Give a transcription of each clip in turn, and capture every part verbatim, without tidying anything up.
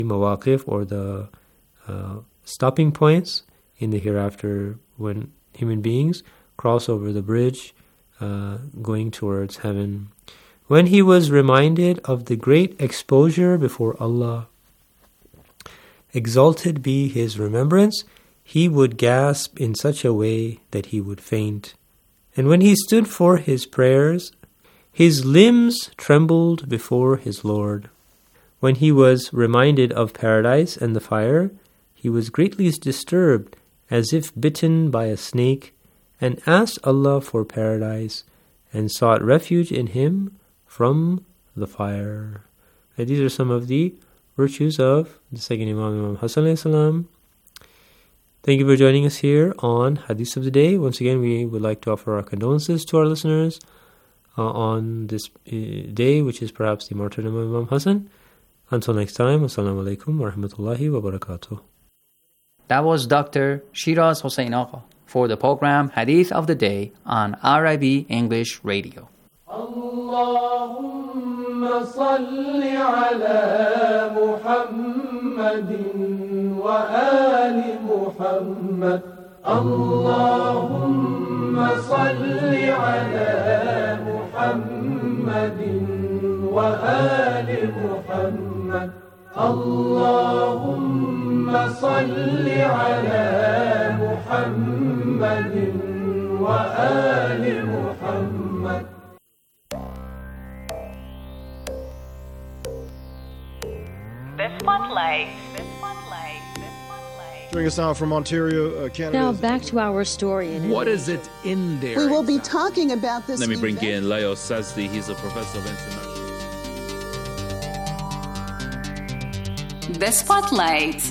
mawaqif, or the uh, stopping points in the hereafter when human beings cross over the bridge uh, going towards heaven. When he was reminded of the great exposure before Allah, exalted be his remembrance, he would gasp in such a way that he would faint. And when he stood for his prayers, his limbs trembled before his Lord. When he was reminded of paradise and the fire, he was greatly disturbed, as if bitten by a snake, and asked Allah for paradise, and sought refuge in him from the fire. And these are some of the virtues of the second Imam, Imam Hassan alayhi salam. Thank you for joining us here on Hadith of the Day. Once again, we would like to offer our condolences to our listeners uh, on this uh, day, which is perhaps the martyrdom of Imam Hassan. Until next time, Assalamu alaikum wa rahmatullahi wa barakatuh. That was Doctor Shiraz Hossein Agha for the program Hadith of the Day on R I B English Radio. Allahumma salli ala Muhammadin wa ali Muhammad. Allahumma salli ala Muhammadin wa ali Muhammad. Allahumma salli ala Muhammadin wa ali Muhammad. The Spotlight. The Spotlight. The Spotlight. Joining us now from Ontario, uh, Canada. Now back to our story. In what is it in there? We will be talking about this. Let me bring event. in Leo Sazdi. He's a professor of international. The Spotlight.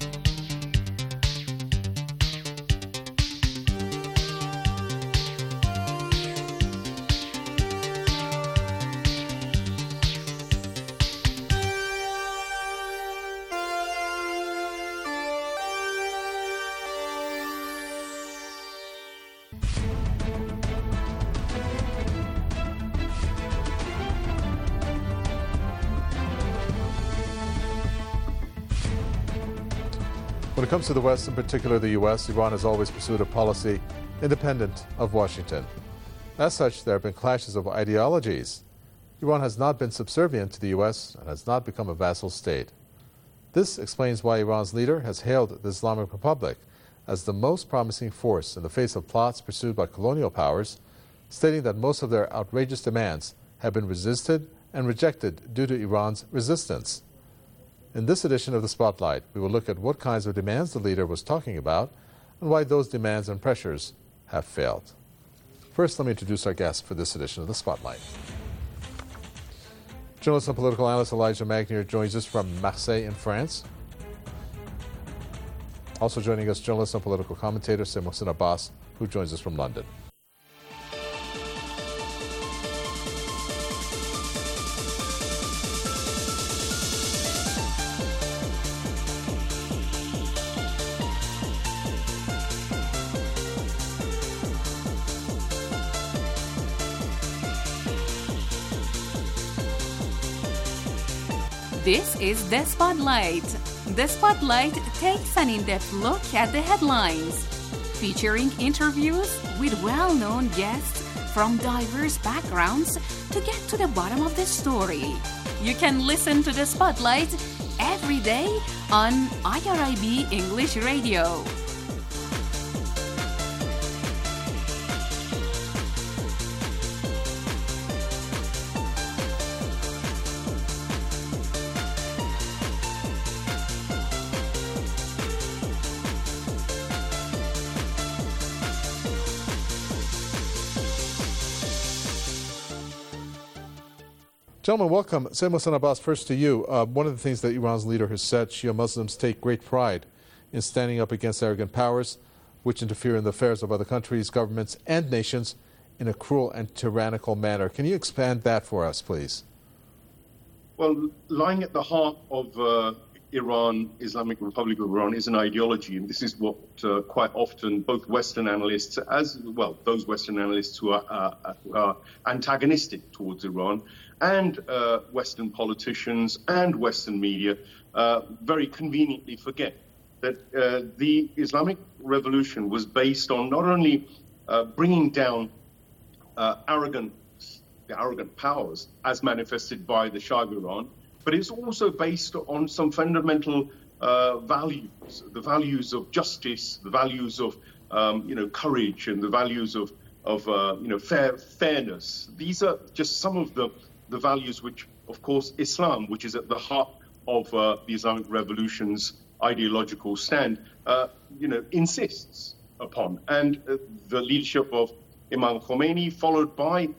When it comes to the West, in particular the U S, Iran has always pursued a policy independent of Washington. As such, there have been clashes of ideologies. Iran has not been subservient to the U S and has not become a vassal state. This explains why Iran's leader has hailed the Islamic Republic as the most promising force in the face of plots pursued by colonial powers, stating that most of their outrageous demands have been resisted and rejected due to Iran's resistance. In this edition of The Spotlight, we will look at what kinds of demands the leader was talking about and why those demands and pressures have failed. First, let me introduce our guest for this edition of The Spotlight. Journalist and political analyst Elijah Magnier joins us from Marseille in France. Also joining us, journalist and political commentator Sayyid Mohsin Abbas, who joins us from London. This is The Spotlight. The Spotlight takes an in-depth look at the headlines, featuring interviews with well-known guests from diverse backgrounds to get to the bottom of the story. You can listen to The Spotlight every day on I R I B English Radio. Gentlemen, welcome. Sayyid Mohsin Abbas, first to you. Uh, one of the things that Iran's leader has said, Shia Muslims take great pride in standing up against arrogant powers which interfere in the affairs of other countries, governments, and nations in a cruel and tyrannical manner. Can you expand that for us, please? Well, lying at the heart of uh, Iran, Islamic Republic of Iran, is an ideology, and this is what uh, quite often both Western analysts, as well, those Western analysts who are, uh, who are antagonistic towards Iran, and uh, Western politicians and Western media uh, very conveniently forget that uh, the Islamic Revolution was based on not only uh, bringing down uh, arrogant, the arrogant powers as manifested by the Shah of Iran, but it's also based on some fundamental uh, values, the values of justice, the values of um, you know courage, and the values of of uh, you know fair fairness. These are just some of the the values which, of course, Islam, which is at the heart of uh, the Islamic Revolution's ideological stand, uh, you know, insists upon. And uh, the leadership of Imam Khomeini, followed by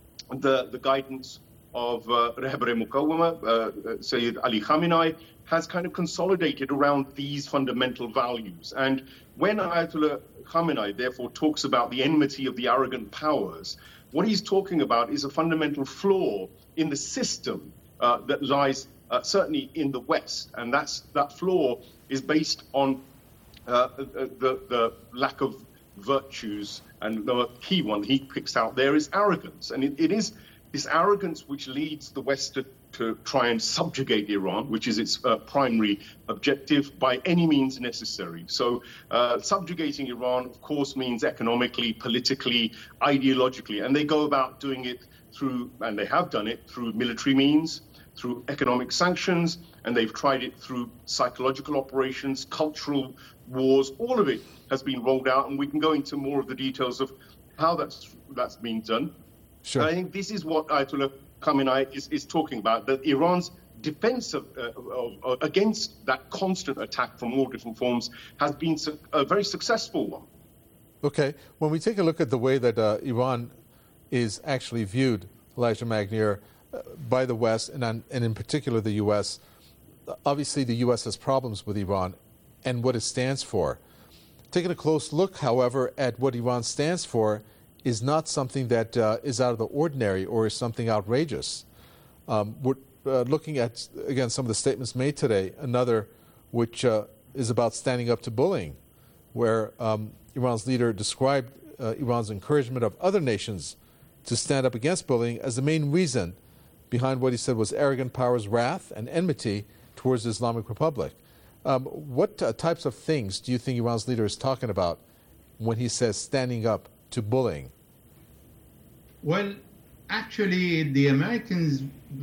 the the guidance of uh, Rehber Mukawama, uh, Sayyid Ali Khamenei, has kind of consolidated around these fundamental values. And when Ayatollah Khamenei, therefore, talks about the enmity of the arrogant powers, what he's talking about is a fundamental flaw in the system uh, that lies uh, certainly in the West. And that's that flaw is based on uh, the, the lack of virtues. And the key one he picks out there is arrogance. And it, it is this arrogance which leads the West to, to try and subjugate Iran, which is its uh, primary objective, by any means necessary. So uh, subjugating Iran, of course, means economically, politically, ideologically, and they go about doing it through, and they have done it, through military means, through economic sanctions, and they've tried it through psychological operations, cultural wars. All of it has been rolled out, and we can go into more of the details of how that's that's being done. Sure. I think this is what Ayatollah Khamenei is, is talking about, that Iran's defense of, uh, of, of, against that constant attack from all different forms has been su- a very successful one. Okay. When we take a look at the way that uh, Iran is actually viewed, Elijah Magnier, uh, by the West, and, on, and in particular the U S, obviously the U S has problems with Iran and what it stands for. Taking a close look, however, at what Iran stands for is not something that uh, is out of the ordinary or is something outrageous. Um, we're uh, looking at, again, some of the statements made today, another which uh, is about standing up to bullying, where um, Iran's leader described uh, Iran's encouragement of other nations to stand up against bullying as the main reason behind what he said was arrogant powers' wrath and enmity towards the Islamic Republic. Um, what uh, types of things do you think Iran's leader is talking about when he says standing up to bullying? Well, actually, the Americans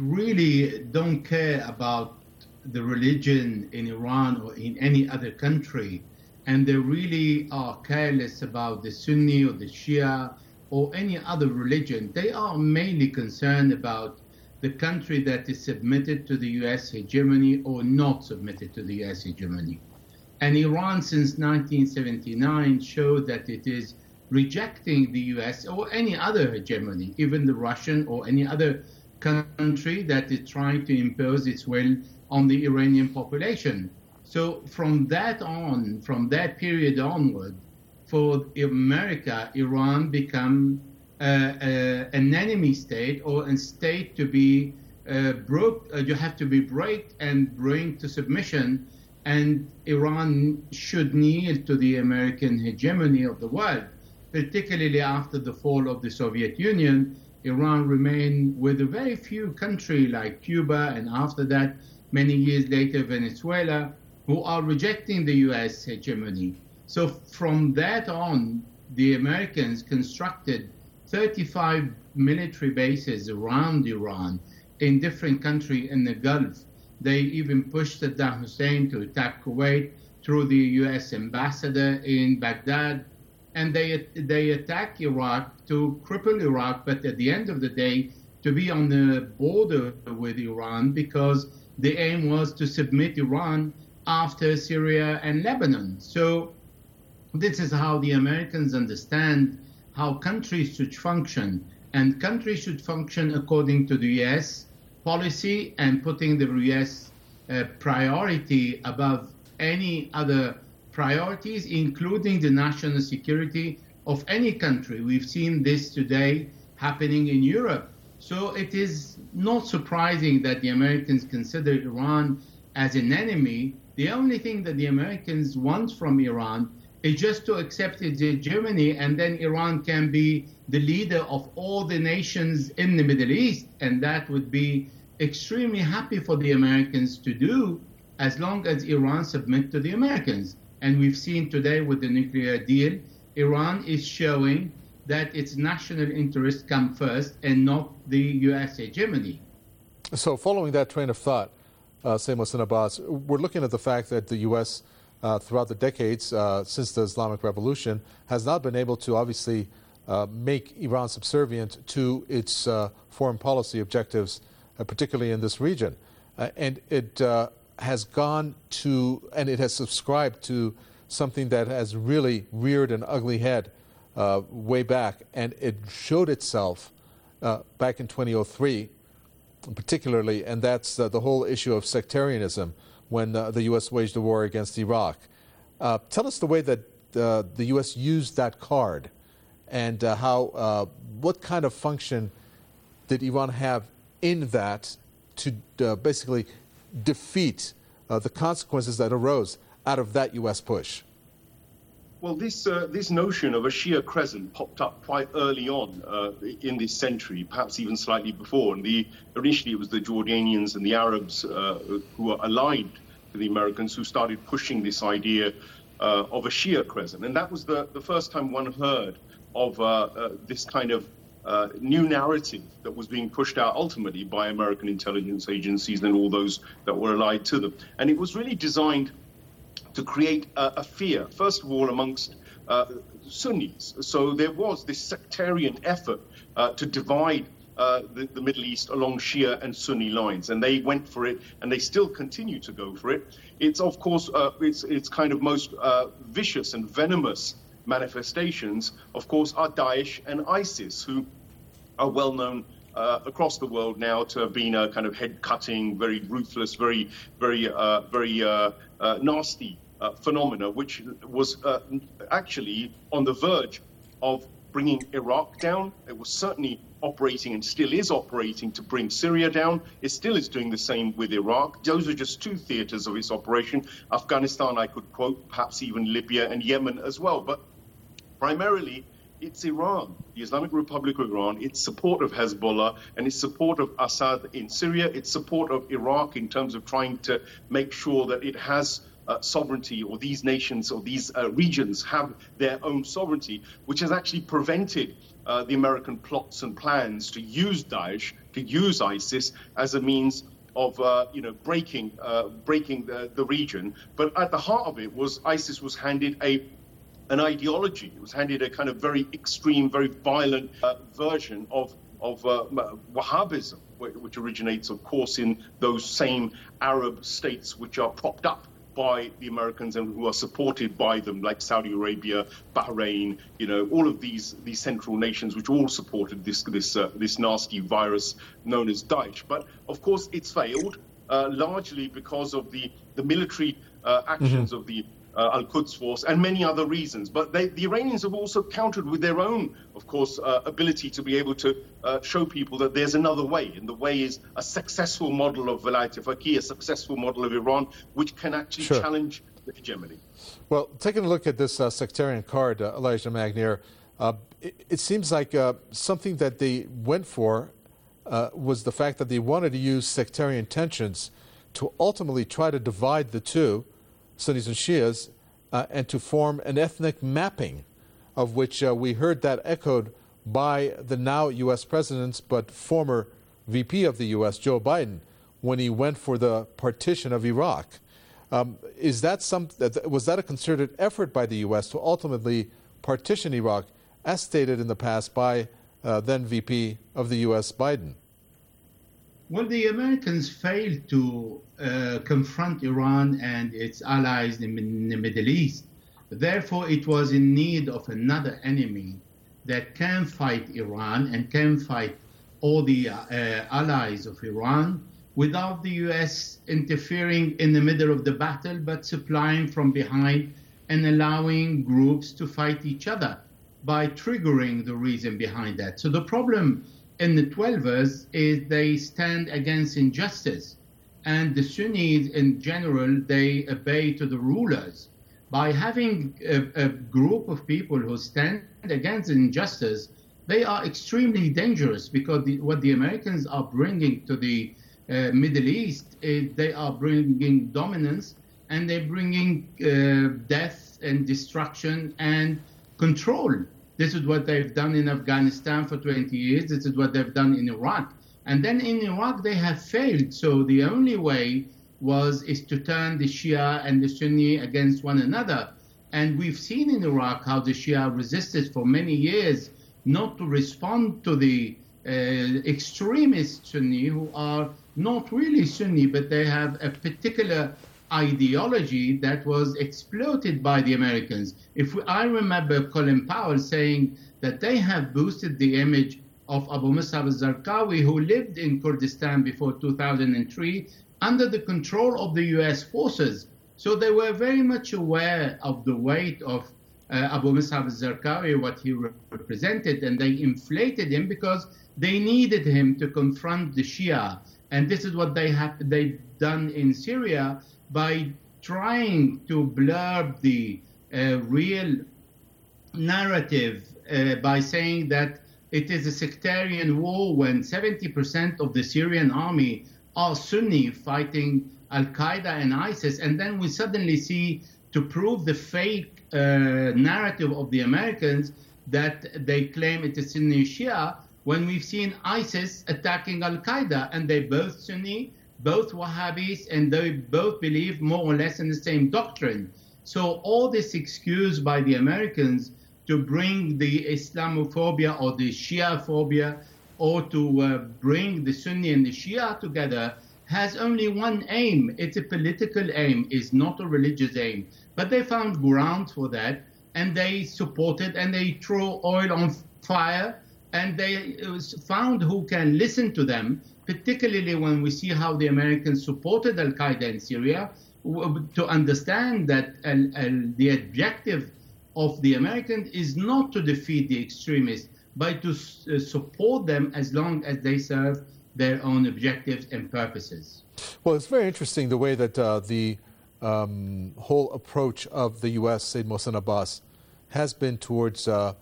really don't care about the religion in Iran or in any other country, and they really are careless about the Sunni or the Shia or any other religion. They are mainly concerned about the country that is submitted to the U S hegemony or not submitted to the U S hegemony. And Iran, since nineteen seventy-nine, showed that it is rejecting the U S or any other hegemony, even the Russian or any other country that is trying to impose its will on the Iranian population. So from that on, from that period onward, for America, Iran become uh, uh, an enemy state, or a state to be uh, broke, uh, you have to be break and bring to submission, and Iran should kneel to the American hegemony of the world. Particularly after the fall of the Soviet Union, Iran remained with a very few countries like Cuba, and after that, many years later, Venezuela, who are rejecting the U S hegemony. So from that on, the Americans constructed thirty-five military bases around Iran in different countries in the Gulf. They even pushed Saddam Hussein to attack Kuwait through the U S ambassador in Baghdad. And they they attack Iraq to cripple Iraq, but at the end of the day, to be on the border with Iran, because the aim was to submit Iran after Syria and Lebanon. So this is how the Americans understand how countries should function. And countries should function according to the U S policy and putting the U S uh, priority above any other priorities, including the national security of any country. We've seen this today happening in Europe. So it is not surprising that the Americans consider Iran as an enemy. The only thing that the Americans want from Iran is just to accept its hegemony, and then Iran can be the leader of all the nations in the Middle East, and that would be extremely happy for the Americans to do as long as Iran submit to the Americans. And we've seen today with the nuclear deal, Iran is showing that its national interests come first and not the U S hegemony. So following that train of thought, uh, Sayyid Mohsin Abbas, we're looking at the fact that the U S uh, throughout the decades uh, since the Islamic Revolution has not been able to obviously uh, make Iran subservient to its uh, foreign policy objectives, uh, particularly in this region. Uh, and it uh, has gone to, and it has subscribed to something that has really reared an ugly head uh, way back, and it showed itself uh, back in two thousand three particularly, and that's uh, the whole issue of sectarianism when uh, the U S waged a war against Iraq. Uh, tell us the way that uh, the U S used that card, and uh, how, uh, what kind of function did Iran have in that to uh, basically defeat uh, the consequences that arose out of that U S push? Well, this uh, this notion of a Shia crescent popped up quite early on uh, in this century, perhaps even slightly before. And the initially it was the Jordanians and the Arabs uh, who were aligned to the Americans who started pushing this idea uh, of a Shia crescent. And that was the, the first time one heard of uh, uh, this kind of uh, new narrative that was being pushed out ultimately by American intelligence agencies and all those that were allied to them. And it was really designed to create a, a fear, first of all, amongst uh, Sunnis. So there was this sectarian effort uh, to divide uh, the, the Middle East along Shia and Sunni lines, and they went for it, and they still continue to go for it. It's, of course, uh, its, its kind of most uh, vicious and venomous manifestations, of course, are Daesh and ISIS, who are well known Uh, across the world now to have been a kind of head-cutting, very ruthless, very, very, uh, very uh, uh, nasty uh, phenomena, which was uh, actually on the verge of bringing Iraq down. It was certainly operating and still is operating to bring Syria down. It still is doing the same with Iraq. Those are just two theaters of its operation. Afghanistan, I could quote, perhaps even Libya and Yemen as well. But primarily, it's Iran, the Islamic Republic of Iran, its support of Hezbollah, and its support of Assad in Syria, its support of Iraq in terms of trying to make sure that it has uh, sovereignty, or these nations or these uh, regions have their own sovereignty, which has actually prevented uh, the American plots and plans to use Daesh, to use ISIS as a means of uh, you know breaking uh, breaking the, the region. But at the heart of it was ISIS was handed a an ideology. It was handed a kind of very extreme, very violent uh, version of of uh, Wahhabism, which originates, of course, in those same Arab states which are propped up by the Americans and who are supported by them, like Saudi Arabia, Bahrain, you know, all of these these central nations which all supported this this uh, this nasty virus known as Daesh. But of course, it's failed uh, largely because of the the military uh, actions mm-hmm. of the Uh, Al-Quds force, and many other reasons. But they, the Iranians have also countered with their own, of course, uh, ability to be able to uh, show people that there's another way, and the way is a successful model of Velayat Faqih, a successful model of Iran, which can actually sure. challenge the hegemony. Well, taking a look at this uh, sectarian card, uh, Elijah Magnier, uh, it, it seems like uh, something that they went for uh, was the fact that they wanted to use sectarian tensions to ultimately try to divide the two, Sunnis and Shias, uh, and to form an ethnic mapping, of which uh, we heard that echoed by the now U S president, but former V P of the U S, Joe Biden, when he went for the partition of Iraq. Um, is that some? Was that a concerted effort by the U S to ultimately partition Iraq, as stated in the past by uh, then V P of the U S, Biden? Well, the Americans failed to uh, confront Iran and its allies in, in the Middle East. Therefore, it was in need of another enemy that can fight Iran and can fight all the uh, allies of Iran without the U S interfering in the middle of the battle, but supplying from behind and allowing groups to fight each other by triggering the reason behind that. So the problem in the twelvers is they stand against injustice. and the Sunnis in general, they obey to the rulers. By having a, a group of people who stand against injustice, they are extremely dangerous, because the, what the Americans are bringing to the uh, Middle East, is they are bringing dominance, and they're bringing uh, death and destruction and control. This is what they've done in Afghanistan for twenty years. This is what they've done in Iraq. And then in Iraq, they have failed. So the only way was is to turn the Shia and the Sunni against one another. And we've seen in Iraq how the Shia resisted for many years not to respond to the uh, extremist Sunni, who are not really Sunni, but they have a particular ideology that was exploited by the Americans. If we, I remember Colin Powell saying that they have boosted the image of Abu Musab al-Zarqawi, who lived in Kurdistan before two thousand three, under the control of the U S forces. So they were very much aware of the weight of uh, Abu Musab al-Zarqawi, what he re- represented, and they inflated him because they needed him to confront the Shia. And this is what they have they've done in Syria by trying to blur the uh, real narrative uh, by saying that it is a sectarian war when seventy percent of the Syrian army are Sunni fighting Al-Qaeda and ISIS. And then we suddenly see, to prove the fake uh, narrative of the Americans, that they claim it is Sunni Shia, when we've seen ISIS attacking Al-Qaeda, and they both Sunni, both Wahhabis, and they both believe more or less in the same doctrine. So all this excuse by the Americans to bring the Islamophobia or the Shia-phobia, or to uh, bring the Sunni and the Shia together, has only one aim. It's a political aim, it's not a religious aim. But they found ground for that, and they supported, and they threw oil on fire, and they found who can listen to them, particularly when we see how the Americans supported Al-Qaeda in Syria, to understand that uh, uh, the objective of the Americans is not to defeat the extremists, but to uh, support them as long as they serve their own objectives and purposes. Well, it's very interesting the way that uh, the um, whole approach of the U S, Sayyid Mohsen Abbas, has been towards uh,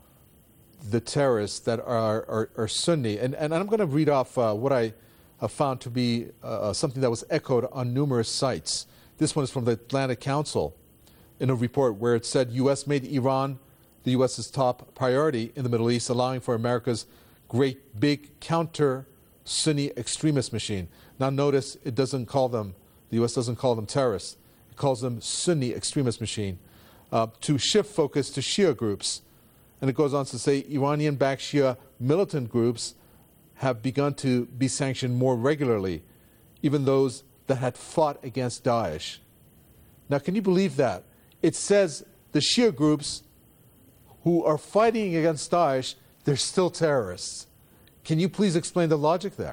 the terrorists that are, are, are Sunni. And, and I'm going to read off uh, what I uh, found to be uh, something that was echoed on numerous sites. This one is from the Atlantic Council in a report where it said U S made Iran the U S's top priority in the Middle East, allowing for America's great big counter-Sunni extremist machine. Now notice it doesn't call them, the U S doesn't call them terrorists, it calls them Sunni extremist machine, uh, to shift focus to Shia groups. And it goes on to say Iranian-backed Shia militant groups have begun to be sanctioned more regularly, even those that had fought against Daesh. Now, can you believe that? It says the Shia groups who are fighting against Daesh, they're still terrorists. Can you please explain the logic there?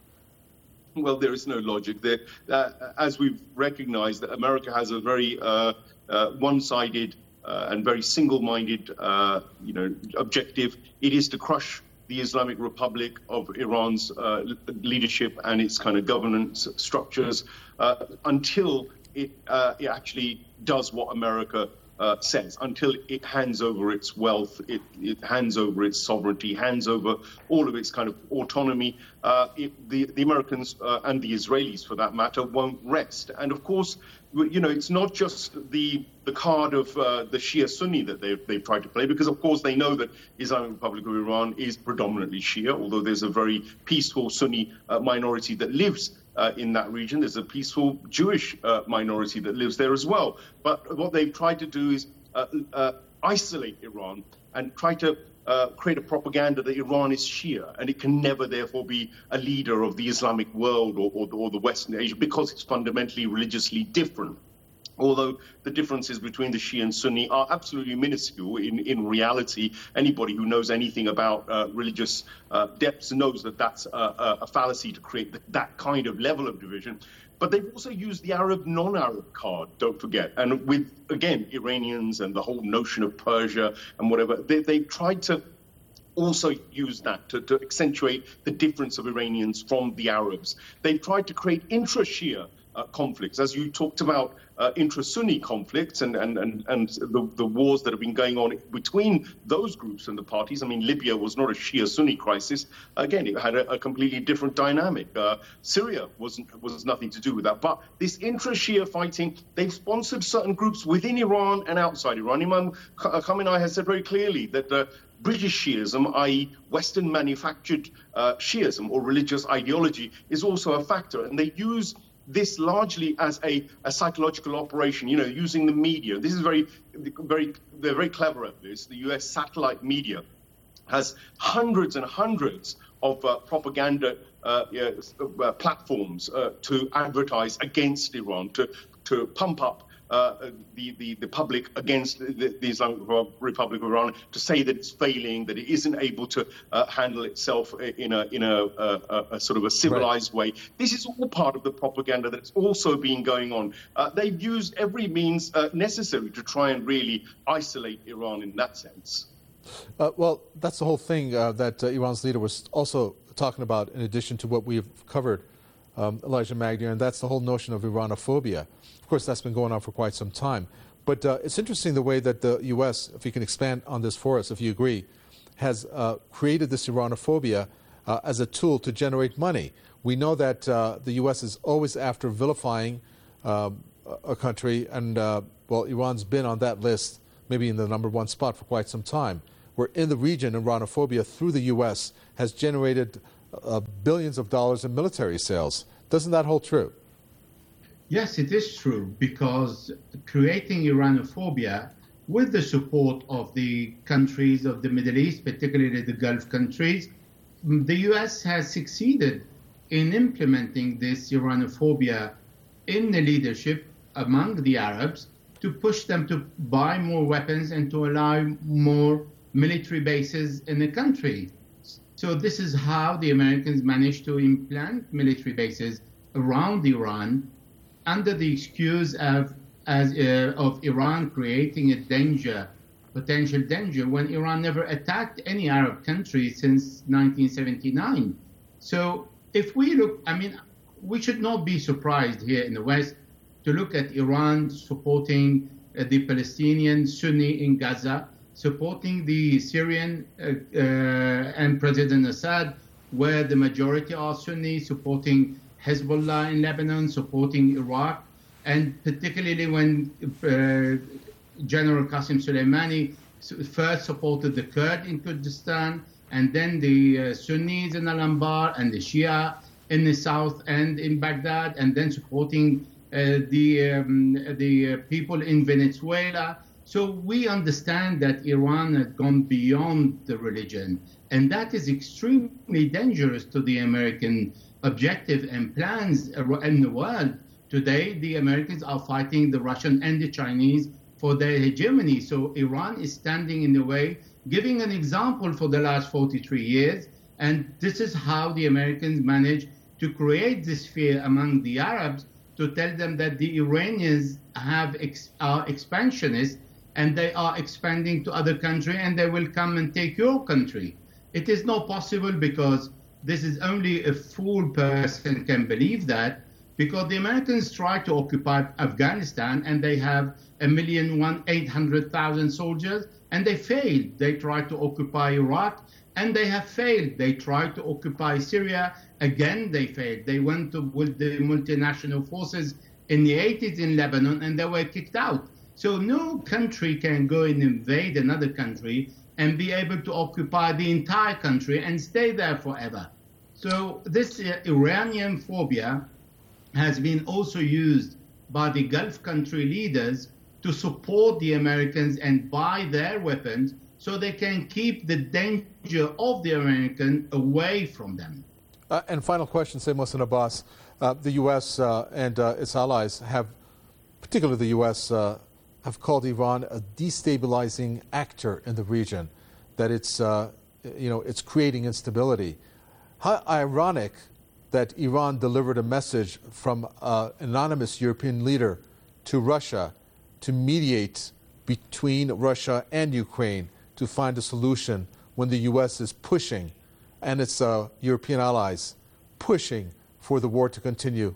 Well, there is no logic there. Uh, as we've recognized, that America has a very uh, uh, one-sided uh, and very single-minded, uh, you know, objective. It is to crush the Islamic Republic of Iran's uh, leadership and its kind of governance structures uh, until it, uh, it actually does what America uh, says, until it hands over its wealth, it, it hands over its sovereignty, hands over all of its kind of autonomy. Uh, it, the, the Americans uh, and the Israelis, for that matter, won't rest. And of course, you know, it's not just the the card of uh, the Shia Sunni that they've, they've tried to play, because of course they know that Islamic Republic of Iran is predominantly Shia, although there's a very peaceful Sunni uh, minority that lives uh, in that region. There's a peaceful Jewish uh, minority that lives there as well. But what they've tried to do is uh, uh, isolate Iran and try to uh, create a propaganda that Iran is Shia, and it can never therefore be a leader of the Islamic world or, or, or the Western Asia, because it's fundamentally religiously different. Although the differences between the Shia and Sunni are absolutely minuscule, in, in reality, anybody who knows anything about uh, religious uh, depths knows that that's a, a fallacy to create the, that kind of level of division. But they've also used the Arab, non-Arab card, don't forget. And with, again, Iranians and the whole notion of Persia and whatever, they, they've tried to also use that to, to accentuate the difference of Iranians from the Arabs. They've tried to create intra-Shia uh, conflicts. As you talked about uh, intra-Sunni conflicts and, and, and, and the, the wars that have been going on between those groups and the parties. I mean, Libya was not a Shia-Sunni crisis. Again, it had a, a completely different dynamic. Uh, Syria wasn't was nothing to do with that. But this intra-Shia fighting, they've sponsored certain groups within Iran and outside Iran. Imam Khamenei has said very clearly that uh, British Shiism, that is Western manufactured uh, Shiism or religious ideology, is also a factor. And they use this largely as a, a psychological operation, you know, using the media. This is very, very, they're very clever at this. The U S satellite media has hundreds and hundreds of uh, propaganda uh, uh, platforms uh, to advertise against Iran, to, to pump up Uh, the, the, the public against the, the Islamic Republic of Iran, to say that it's failing, that it isn't able to uh, handle itself in a in a, a, a sort of a civilized right. way. This is all part of the propaganda that's also been going on. Uh, they've used every means uh, necessary to try and really isolate Iran in that sense. Uh, well, that's the whole thing uh, that uh, Iran's leader was also talking about, in addition to what we've covered, um, Elijah Magnier, and that's the whole notion of Iranophobia. Of course, that's been going on for quite some time. But uh, it's interesting the way that the U S, if you can expand on this for us, if you agree, has uh, created this Iranophobia uh, as a tool to generate money. We know that uh, the U S is always after vilifying uh, a country, and, uh, well, Iran's been on that list, maybe in the number one spot for quite some time. Where in the region, Iranophobia through the U S has generated uh, billions of dollars in military sales. Doesn't that hold true? Yes, it is true, because creating Iranophobia with the support of the countries of the Middle East, particularly the Gulf countries, the U S has succeeded in implementing this Iranophobia in the leadership among the Arabs to push them to buy more weapons and to allow more military bases in the country. So this is how the Americans managed to implant military bases around Iran under the excuse of, as, uh, of Iran creating a danger, potential danger, when Iran never attacked any Arab country since nineteen seventy-nine. So if we look, I mean, we should not be surprised here in the West to look at Iran supporting uh, the Palestinian Sunni in Gaza, supporting the Syrian uh, uh, and President Assad, where the majority are Sunni, supporting Hezbollah in Lebanon, supporting Iraq, and particularly when uh, General Qasem Soleimani first supported the Kurd in Kurdistan, and then the uh, Sunnis in Al-Anbar and the Shia in the south and in Baghdad, and then supporting uh, the um, the uh, people in Venezuela. So we understand that Iran has gone beyond the religion, and that is extremely dangerous to the American objective and plans in the world. Today, the Americans are fighting the Russian and the Chinese for their hegemony. So Iran is standing in the way, giving an example for the last forty-three years. And this is how the Americans managed to create this fear among the Arabs, to tell them that the Iranians have ex- are expansionists and they are expanding to other countries and they will come and take your country. It is not possible, because this is only a fool person can believe that, because the Americans tried to occupy Afghanistan and they have a million one eight hundred thousand soldiers and they failed. They tried to occupy Iraq and they have failed. They tried to occupy Syria, again they failed. They went to, with the multinational forces in the eighties in Lebanon and they were kicked out. So no country can go and invade another country and be able to occupy the entire country and stay there forever. So this uh, Iranian phobia has been also used by the Gulf country leaders to support the Americans and buy their weapons so they can keep the danger of the American away from them. Uh, and final question, say Mohsen Abbas. Uh, the U S uh, and uh, its allies have, particularly the U S, uh, have called Iran a destabilizing actor in the region, that it's, uh, you know, it's creating instability. How ironic that Iran delivered a message from uh, an anonymous European leader to Russia to mediate between Russia and Ukraine to find a solution, when the U S is pushing, and its uh, European allies pushing for the war to continue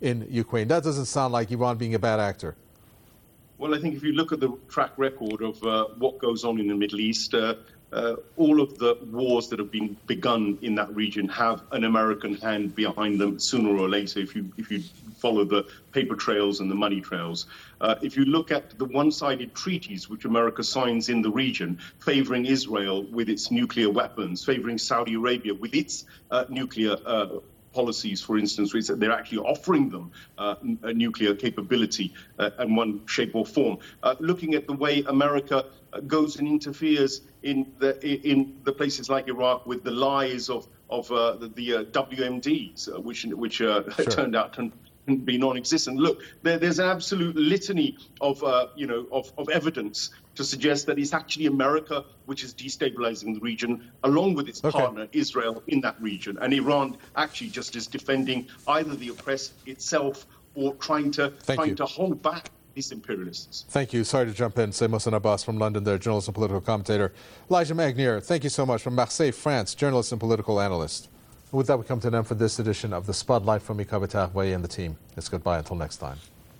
in Ukraine. That doesn't sound like Iran being a bad actor. Well, I think if you look at the track record of uh, what goes on in the Middle East, uh, uh, all of the wars that have been begun in that region have an American hand behind them sooner or later, if you if you follow the paper trails and the money trails. Uh, if you look at the one-sided treaties which America signs in the region, favoring Israel with its nuclear weapons, favoring Saudi Arabia with its uh, nuclear uh, policies, for instance, which they're actually offering them uh, a nuclear capability uh, in one shape or form. Uh, looking at the way America uh, goes and interferes in the in the places like Iraq with the lies of of uh, the, the uh, W M Ds, uh, which which uh, sure. turned out to be non-existent. Look, there, there's an absolute litany of uh, you know of, of evidence to suggest that it's actually America which is destabilizing the region, along with its okay. partner Israel in that region, and Iran actually just is defending either the oppressed itself or trying to Thank trying you. to hold back these imperialists. Thank you. Sorry to jump in. Say Mohsen Abbas from London there, journalist and political commentator. Elijah Magnier, thank you so much, from Marseille, France, journalist and political analyst. With that, we come to an end for this edition of The Spotlight from Mika Betahway and the team. It's goodbye until next time.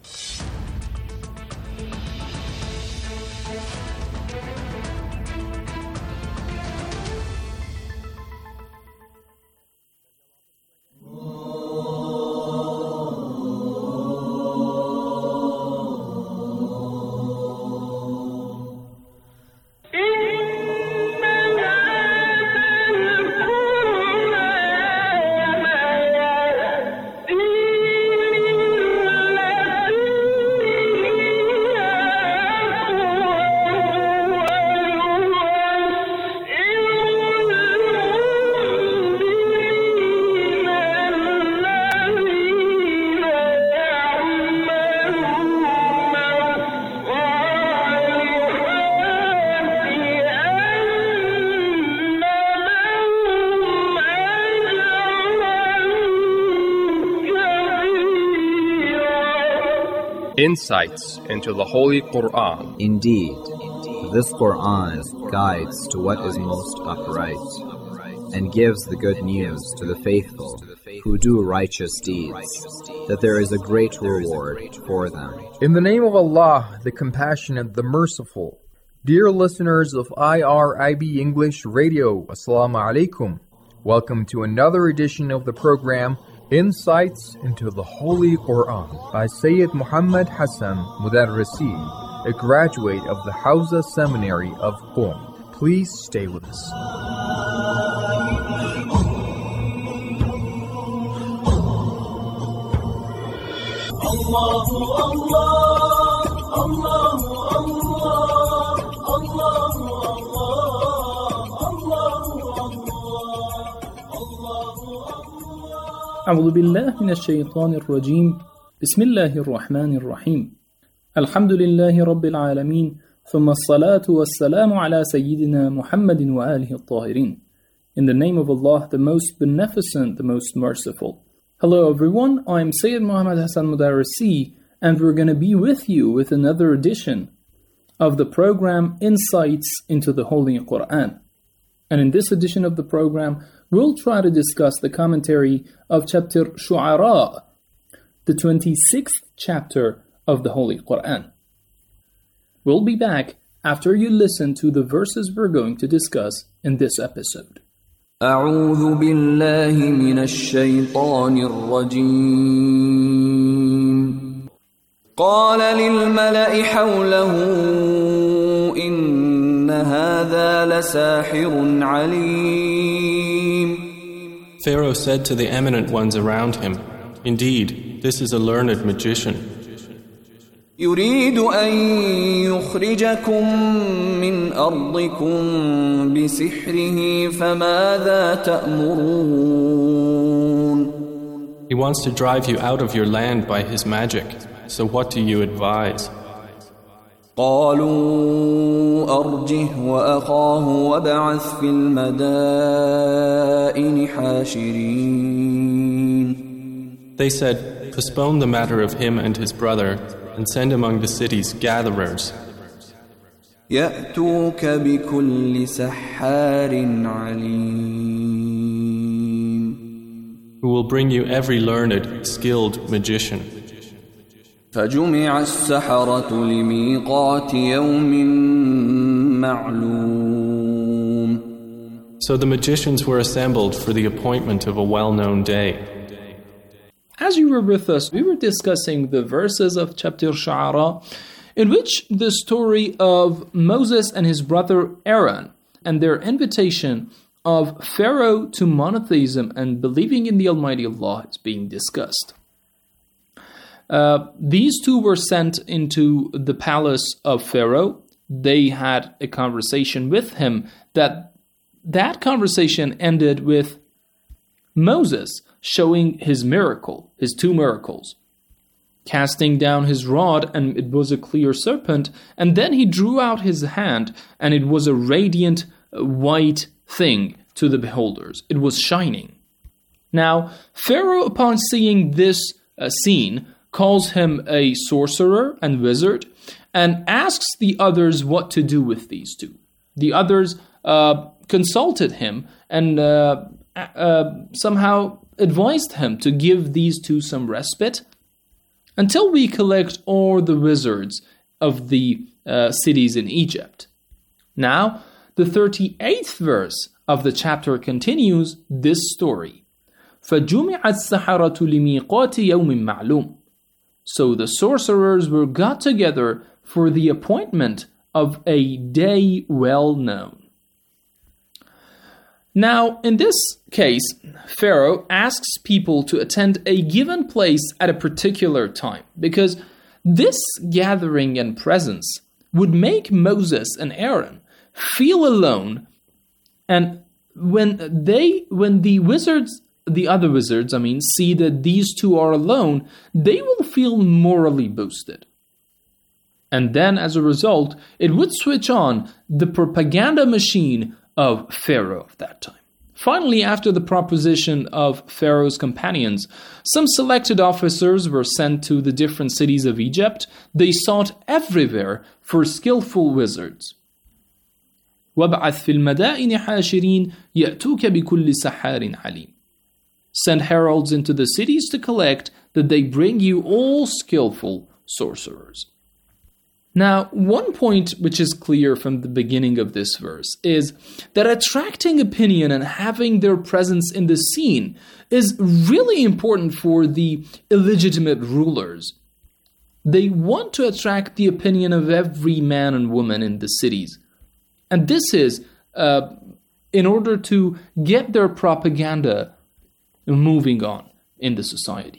Insights into the Holy Quran. Indeed, this Quran guides to what is most upright and gives the good news to the faithful who do righteous deeds, that there is a great reward for them. In the name of Allah, the Compassionate, the Merciful. Dear listeners of I R I B English Radio, Assalamu alaikum. Welcome to another edition of the program Insights into the Holy Quran by Sayyid Muhammad Hassan Mudarrisi, a graduate of the Hawza Seminary of Qom. Please stay with us. Allahu Allah, Allahu Allah, Allahu أعوذ بالله من الشيطان الرجيم بسم الله الرحمن الرحيم الحمد لله رب العالمين ثم الصلاة والسلام على سيدنا محمد وآله الطاهرين. In the name of Allah, the most beneficent, the most merciful. Hello everyone, I'm Sayyid Muhammad Hassan Mudarrisi, and we're going to be with you with another edition of the program Insights into the Holy Quran. And in this edition of the program, we'll try to discuss the commentary of chapter Shu'ara, the twenty-sixth chapter of the Holy Quran. We'll be back after you listen to the verses we're going to discuss in this episode. أعوذ بالله من الشيطان الرجيم قال للملأ حوله إن هذا لساحر عليم. Pharaoh said to the eminent ones around him, "Indeed, this is a learned magician. يريد أن يخرجكم من أرضكم بسحره فماذا تأمرون." He wants to drive you out of your land by his magic. So what do you advise? قالوا أرجه وأخاه وابعث في المدائن حاشرين. They said, "Postpone the matter of him and his brother, and send among the cities gatherers. يأتوك بكل سحار عليم. who will bring you every learned, skilled magician. فجمع السحرة لميقات يوم معلوم. So the magicians were assembled for the appointment of a well-known day. As you were with us, we were discussing the verses of chapter Shu'ara, in which the story of Moses and his brother Aaron and their invitation of Pharaoh to monotheism and believing in the Almighty Allah is being discussed. Uh, these two were sent into the palace of Pharaoh. They had a conversation with him. That that conversation ended with Moses showing his miracle, his two miracles, casting down his rod, and it was a clear serpent, and then he drew out his hand, and it was a radiant white thing to the beholders. It was shining. Now, Pharaoh, upon seeing this uh, scene, calls him a sorcerer and wizard, and asks the others what to do with these two. The others uh, consulted him and uh, uh, somehow advised him to give these two some respite until we collect all the wizards of the uh, cities in Egypt. Now, the thirty-eighth verse of the chapter continues this story. فَجُمِعَ السَّحَرَةُ لِمِيقَاتِ يَوْمٍ مَعْلُومٍ. So the sorcerers were got together for the appointment of a day well known. Now, in this case, Pharaoh asks people to attend a given place at a particular time, because this gathering and presence would make Moses and Aaron feel alone, and when they, when the wizards, the other wizards, I mean, see that these two are alone, they will feel morally boosted. And then, as a result, it would switch on the propaganda machine of Pharaoh of that time. Finally, after the proposition of Pharaoh's companions, some selected officers were sent to the different cities of Egypt. They sought everywhere for skillful wizards. وَابْعَثْ فِي الْمَدَائِنِ حَاشِرِينَ يَأْتُوكَ بِكُلِّ سَحَّارٍ عَلِيمٍ. Send heralds into the cities to collect that they bring you all skillful sorcerers. Now, one point which is clear from the beginning of this verse is that attracting opinion and having their presence in the scene is really important for the illegitimate rulers. They want to attract the opinion of every man and woman in the cities. And this is uh, in order to get their propaganda moving on in the society.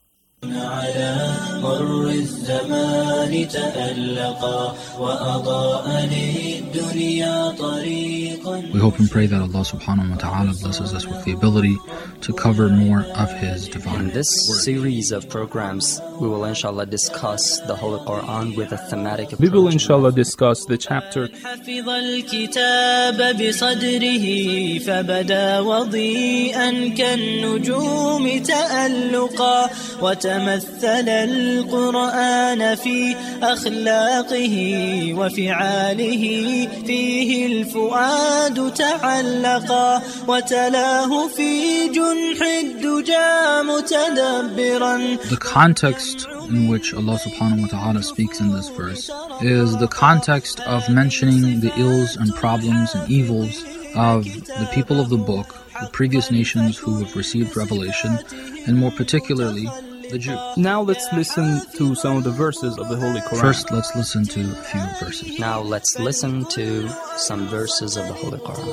على مر الزمان تألقا وأضاء للدنيا طريقا. We hope and pray that Allah subhanahu wa ta'ala blesses us with the ability to cover more of His divine. In this series of programs, we will inshallah discuss the Holy Quran with a thematic approach. We will inshallah discuss the chapter. حفظ الكتاب بصدره فبدا وضيئا كالنجوم تألقا وتمثل القرآن في أخلاقه وفعاله فيه الفؤاد تعلقا وتلاه في جنح الدجى متدبرا. The context in which Allah subhanahu wa ta'ala speaks in this verse is the context of mentioning the ills and problems and evils of the people of the book, the previous nations who have received revelation, and more particularly the Jews. Now let's listen to some of the verses of the Holy Quran. First, let's listen to a few verses. Now let's listen to some verses of the Holy Quran.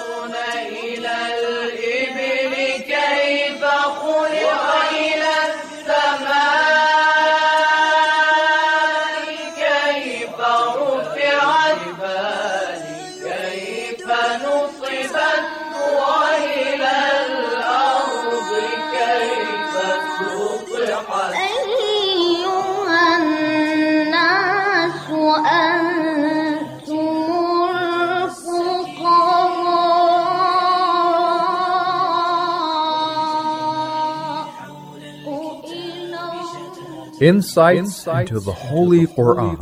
Insights into the Holy Quran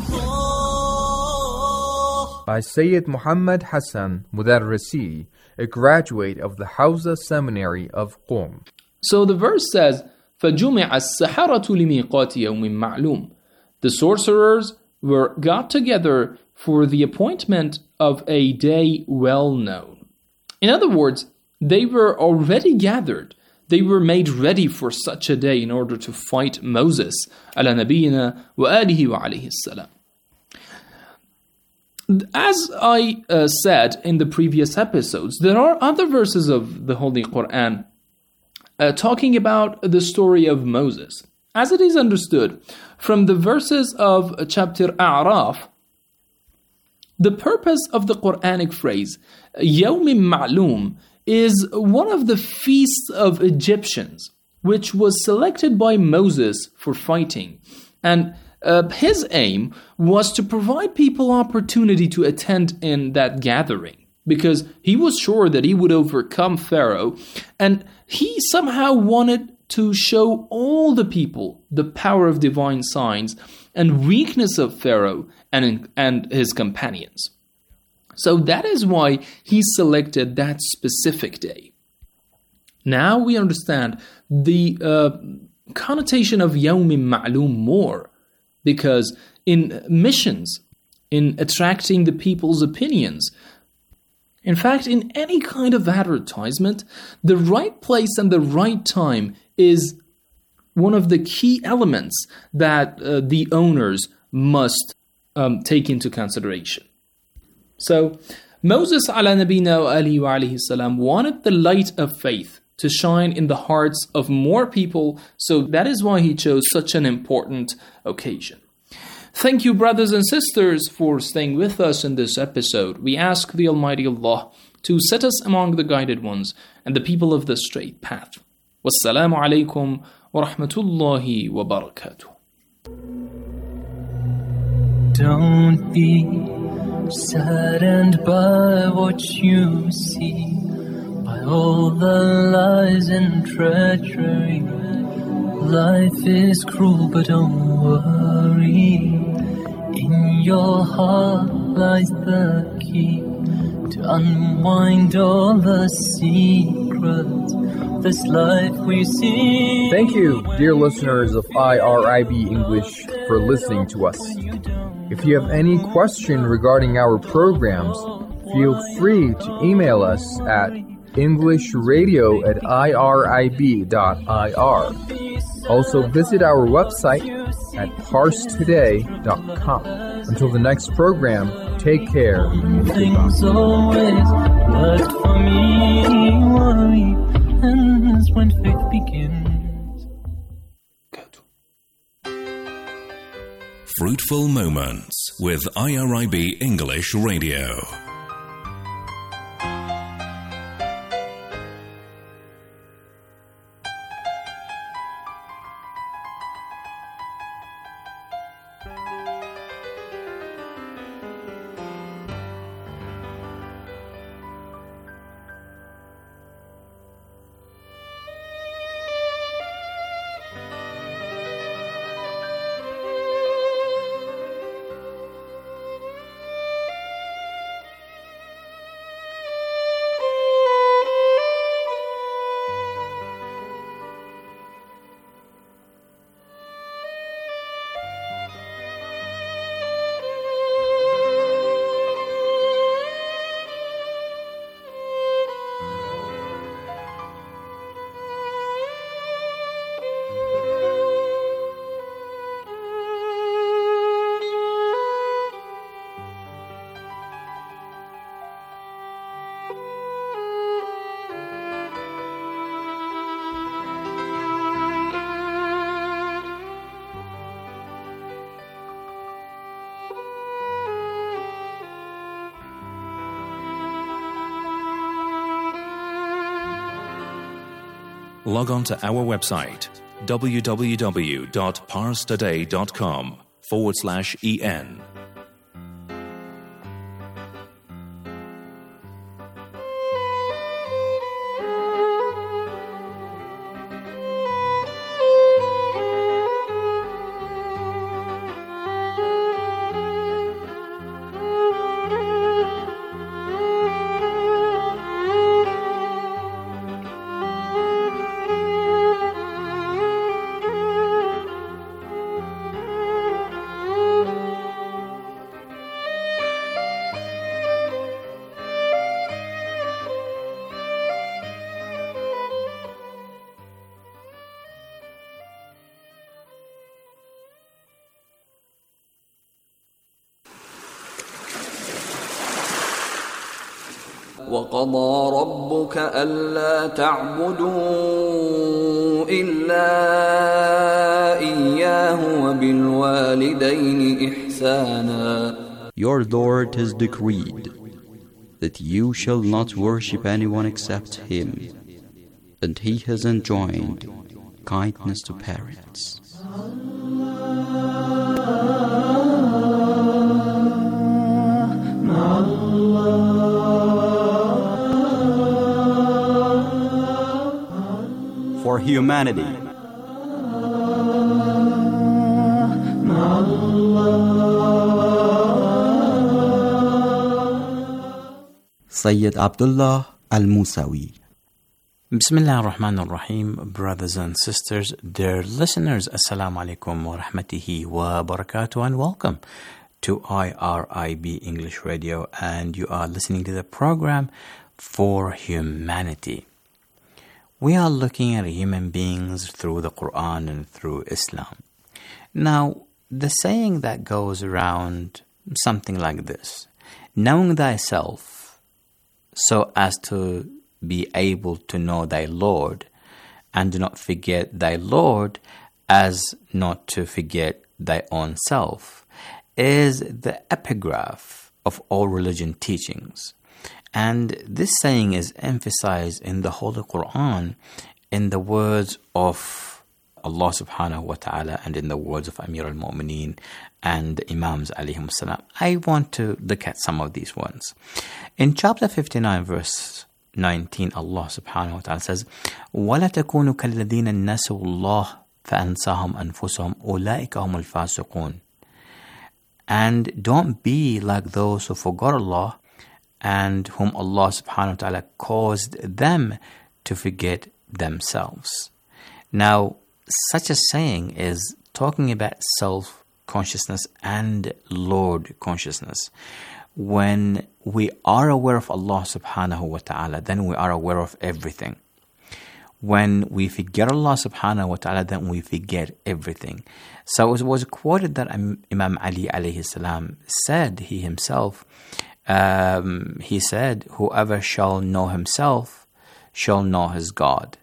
by Sayyid Muhammad Hassan Mudarrisi, a graduate of the Hawza Seminary of Qom. So the verse says, فَجُمِعَ السَّحَرَةُ لِمِيقَاتِ يَوْمٍ مَعْلُومٍ. The sorcerers were got together for the appointment of a day well known. In other words, they were already gathered. They were made ready for such a day in order to fight Moses. على نبينا وآله وعليه السلام. As I uh, said in the previous episodes, there are other verses of the Holy Quran uh, talking about the story of Moses. As it is understood from the verses of chapter A'raf, the purpose of the Quranic phrase يوم معلوم is one of the feasts of Egyptians, which was selected by Moses for fighting. And uh, his aim was to provide people opportunity to attend in that gathering, because he was sure that he would overcome Pharaoh, and he somehow wanted to show all the people the power of divine signs and weakness of Pharaoh and, and his companions. So that is why he selected that specific day. Now we understand the uh, connotation of Yawm Ma'lum more, because in missions, in attracting the people's opinions, in fact, in any kind of advertisement, the right place and the right time is one of the key elements that uh, the owners must um, take into consideration. So, Moses ala nabina wa alihi wa alayhi salam wanted the light of faith to shine in the hearts of more people, so that is why he chose such an important occasion. Thank you, brothers and sisters, for staying with us in this episode. We ask the Almighty Allah to set us among the guided ones and the people of the straight path. Wassalamu alaikum wa rahmatullahi wa barakatuh. Don't be saddened by what you see, by all the lies and treachery. Life is cruel, but don't worry. In your heart lies the key to unwind all the secrets of this life we see. Thank you, dear listeners of I R I B English, for listening to us. If you have any question regarding our programs, feel free to email us at englishradio at irib dot I R. Also visit our website at parse today dot com. Until the next program, take care. Things always work for me, worry, and that's when faith begins. Fruitful Moments with I R I B English Radio. Log on to our website, www.parstoday.com forward slash en. وقضى ربك ألا تعبدوا إلا إياه وبالوالدين إحسانا. Your Lord has decreed that you shall not worship anyone except Him, and He has enjoined kindness to parents. For humanity, Sayyid Abdullah Al-Musawi. Bismillah ar-Rahman ar-Rahim, brothers and sisters, dear listeners, Assalamu alaikum wa rahmatihi wa barakatuh, and welcome to I R I B English Radio, and you are listening to the program For Humanity. We are looking at human beings through the Quran and through Islam. Now, the saying that goes around something like this: knowing thyself so as to be able to know thy Lord, and do not forget thy Lord as not to forget thy own self, is the epigraph of all religion teachings. And this saying is emphasized in the Holy Quran in the words of Allah subhanahu wa ta'ala and in the words of Amir al-Mu'mineen and the Imams alayhim salam. I want to look at some of these ones. In chapter fifty-nine, verse nineteen, Allah subhanahu wa ta'ala says, وَلَا تَكُونُوا كَالَّذِينَ نَسُوا اللَّهَ فَأَنْسَاهُمْ أَنفُسَهُمْ أُولَٰئِكَ هُمُ الْفَاسِقُونَ. And don't be like those who forgot Allah and whom Allah subhanahu wa ta'ala caused them to forget themselves. Now, such a saying is talking about self-consciousness and Lord consciousness. When we are aware of Allah subhanahu wa ta'ala, then we are aware of everything. When we forget Allah subhanahu wa ta'ala, then we forget everything. So it was quoted that Imam Ali alayhi salam said, he himself, um, he said, whoever shall know himself shall know his God.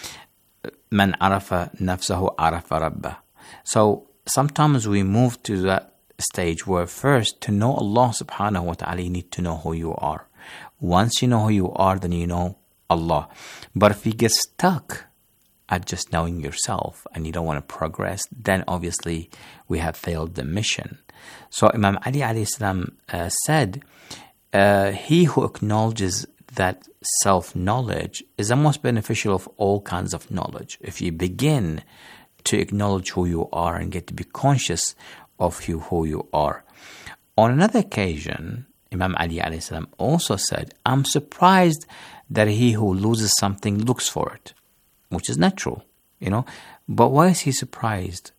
Man arafa nafsahu arafa rabbah. So sometimes we move to that stage where first, to know Allah subhanahu wa ta'ala, you need to know who you are. Once you know who you are, then you know Allah. But if you get stuck at just knowing yourself and you don't want to progress, then obviously we have failed the mission. So Imam Ali alayhi salam uh, said, uh, he who acknowledges that self-knowledge is the most beneficial of all kinds of knowledge. If you begin to acknowledge who you are and get to be conscious of you, who you are. On another occasion, Imam Ali alayhi salam also said, I'm surprised that he who loses something looks for it, which is natural, you know. But why is he surprised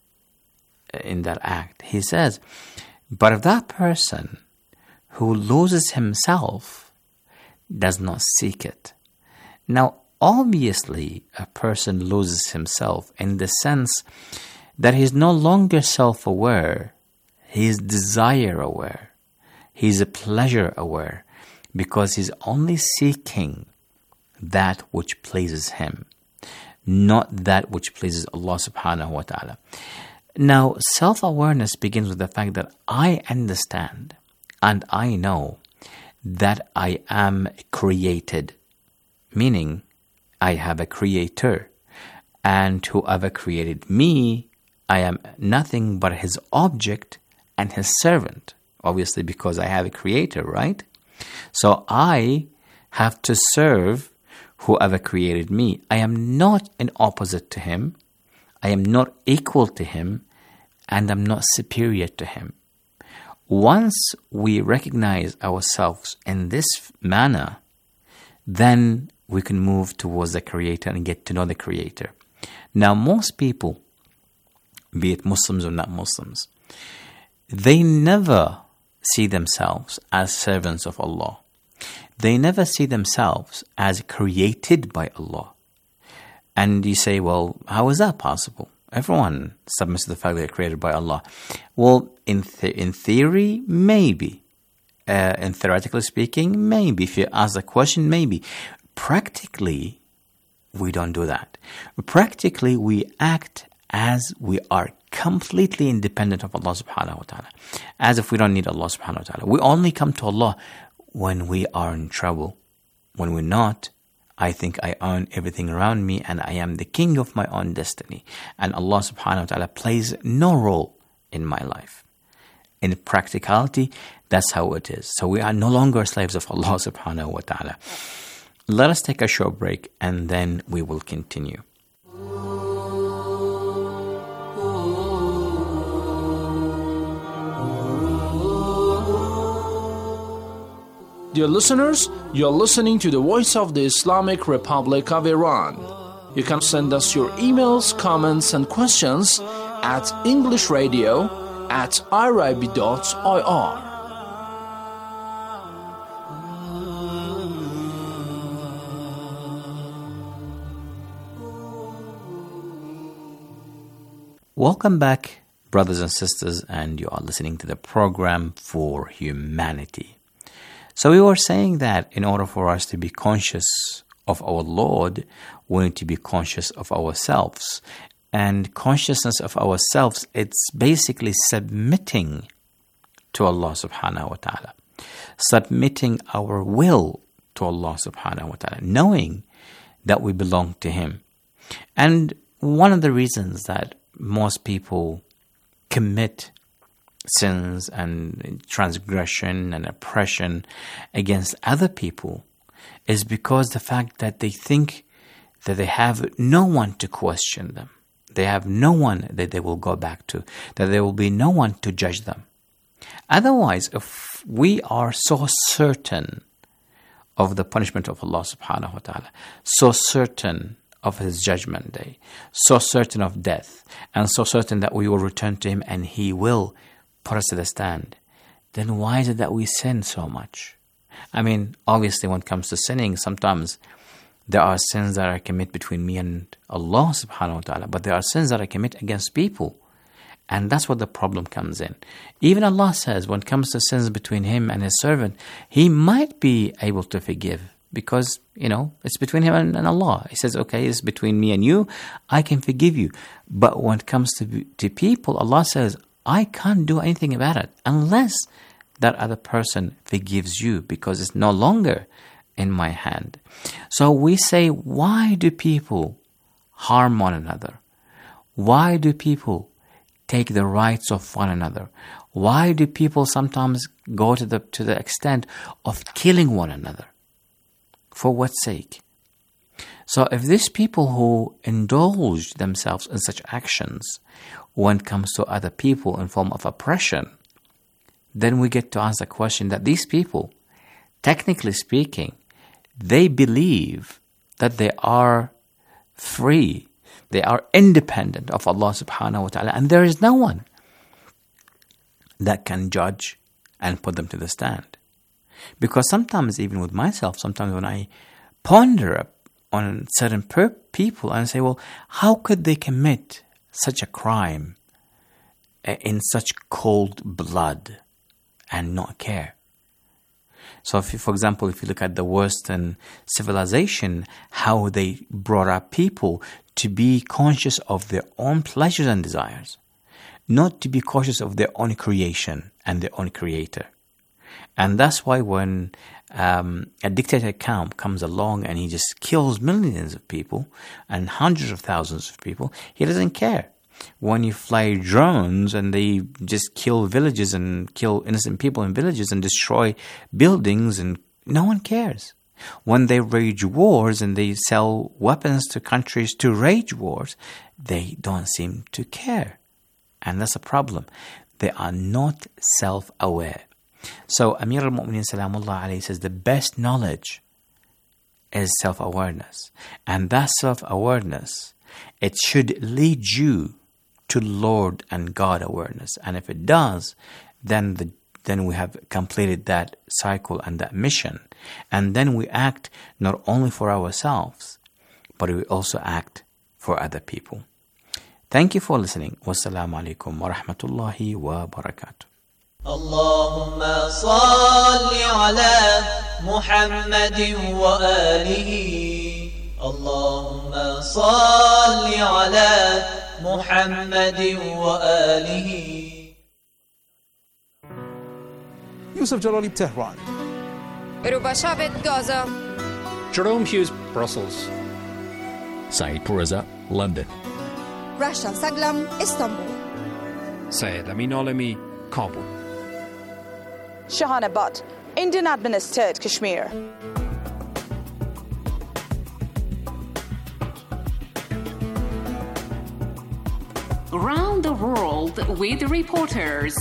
in that act? He says, but if that person who loses himself does not seek it. Now, obviously, a person loses himself in the sense that he's no longer self-aware, he's desire-aware, he's a pleasure-aware, because he's only seeking that which pleases him, not that which pleases Allah subhanahu wa ta'ala. Now, self-awareness begins with the fact that I understand and I know that I am created, meaning I have a creator, and whoever created me, I am nothing but his object and his servant, obviously because I have a creator, right? So I have to serve whoever created me. I am not an opposite to him, I am not equal to him, and I'm not superior to him. Once we recognize ourselves in this manner, then we can move towards the Creator and get to know the Creator. Now, most people, be it Muslims or not Muslims, they never see themselves as servants of Allah. They never see themselves as created by Allah. And you say, well, how is that possible? Everyone submits to the fact that they're created by Allah. Well, in th- in theory, maybe. Uh, and theoretically speaking, maybe. If you ask the question, maybe. Practically, we don't do that. Practically, we act as we are completely independent of Allah subhanahu wa ta'ala. As if we don't need Allah subhanahu wa ta'ala. We only come to Allah when we are in trouble. When we're not, I think I own everything around me and I am the king of my own destiny. And Allah subhanahu wa ta'ala plays no role in my life. In practicality, that's how it is. So we are no longer slaves of Allah subhanahu wa ta'ala. Let us take a short break and then we will continue. Dear listeners, you are listening to the Voice of the Islamic Republic of Iran. You can send us your emails, comments, and questions at englishradio at irib dot I R. Welcome back, brothers and sisters, and you are listening to the program For Humanity. So we were saying that in order for us to be conscious of our Lord, we need to be conscious of ourselves. And consciousness of ourselves, it's basically submitting to Allah subhanahu wa ta'ala. Submitting our will to Allah subhanahu wa ta'ala, knowing that we belong to Him. And one of the reasons that most people commit sins and transgression and oppression against other people is because the fact that they think that they have no one to question them. They have no one that they will go back to, that there will be no one to judge them. Otherwise, if we are so certain of the punishment of Allah subhanahu wa ta'ala, so certain of His judgment day, so certain of death, and so certain that we will return to Him and He will put us to the stand, then why is it that we sin so much? I mean, obviously when it comes to sinning, sometimes there are sins that are committed between me and Allah subhanahu wa ta'ala, but there are sins that are committed against people. And that's where the problem comes in. Even Allah says when it comes to sins between Him and His servant, He might be able to forgive because, you know, it's between Him and, and Allah. He says, okay, it's between me and you, I can forgive you. But when it comes to, to people, Allah says, I can't do anything about it unless that other person forgives you because it's no longer in my hand. So we say, why do people harm one another? Why do people take the rights of one another? Why do people sometimes go to the to the extent of killing one another? For what sake? So if these people who indulge themselves in such actions when it comes to other people in form of oppression, then we get to answer the question that these people, technically speaking, they believe that they are free, they are independent of Allah subhanahu wa ta'ala, and there is no one that can judge and put them to the stand. Because sometimes, even with myself, sometimes when I ponder on certain per- people and say, well, how could they commit such a crime in such cold blood and not care? So, if you, for example, if you look at the Western civilization, how they brought up people to be conscious of their own pleasures and desires, not to be cautious of their own creation and their own creator. And that's why when um, a dictator camp comes along and he just kills millions of people and hundreds of thousands of people, he doesn't care. When you fly drones and they just kill villages and kill innocent people in villages and destroy buildings, and no one cares. When they wage wars and they sell weapons to countries to wage wars, they don't seem to care. And that's a problem. They are not self-aware. So Amir al-Mu'mineen Salamullah alayhi says the best knowledge is self-awareness. And that self-awareness, it should lead you to Lord and God awareness. And if it does, then the then we have completed that cycle and that mission. And then we act not only for ourselves, but we also act for other people. Thank you for listening. Wassalamu alaikum wa rahmatullahi wa barakatuh. اللهم صل على محمد وآله اللهم صل على محمد وآله. Yusuf Jalali, Tehran. Rubashavet, Gaza. Jerome Hughes, Brussels. Saeed Pourreza, London. Rasha Saglam, Istanbul. Syed Amin Alami, Kabul. Shahana Butt, Indian administered Kashmir. Around the world with reporters.